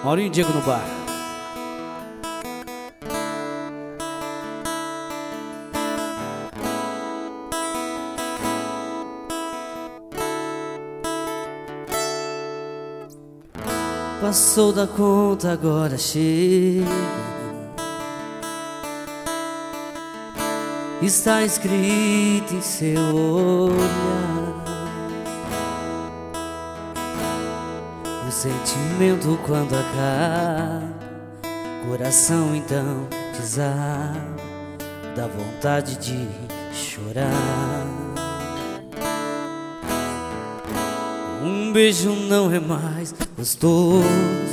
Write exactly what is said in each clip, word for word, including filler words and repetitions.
Maurinho e Diego no bar. Passou da conta, agora chega. Está escrito em seu olhar. O sentimento quando acaba, coração então desaba, dá vontade de chorar. Um beijo não é mais gostoso,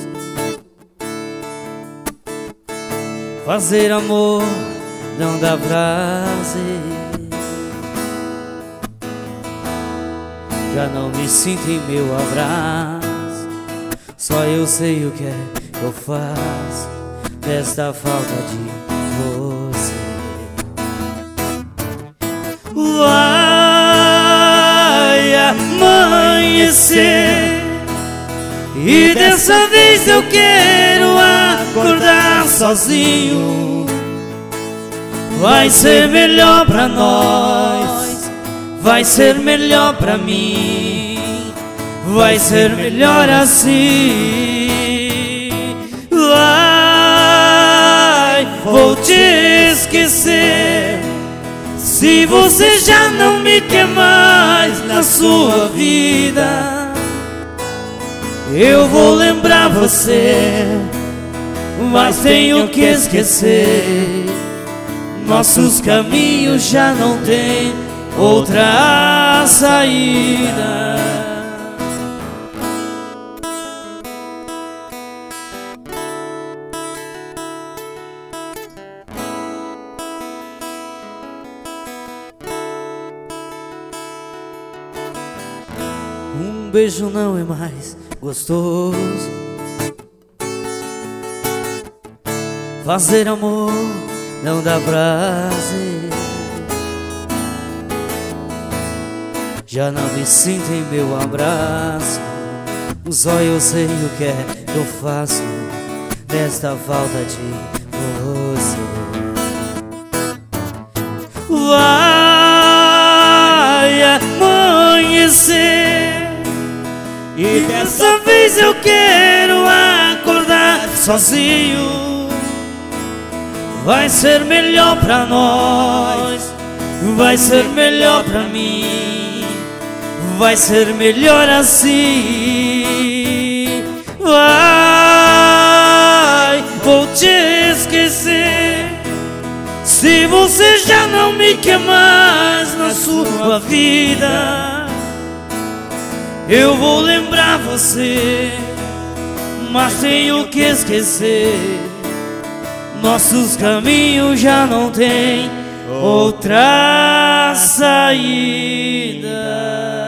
fazer amor não dá prazer. Já não me sinto em meu abraço, só eu sei o que é que eu faço desta falta de você. Vai amanhecer e dessa vez eu quero acordar sozinho. Vai ser melhor pra nós, vai ser melhor pra mim, vai ser melhor assim. Vai, vou te esquecer, se você já não me quer mais na sua vida. Eu vou lembrar você, mas tenho que esquecer. Nossos caminhos já não têm outra saída. Um beijo não é mais gostoso, fazer amor não dá prazer. Já não me sinto em meu abraço, só eu sei o que é que eu faço desta falta de você. Vai amanhecer e dessa vez eu quero acordar sozinho. Vai ser melhor pra nós, vai ser melhor pra mim, vai ser melhor assim. Vai, vou te esquecer, se você já não me quer mais na sua vida. Eu vou lembrar você, mas tenho que esquecer. Nossos caminhos já não têm outra saída.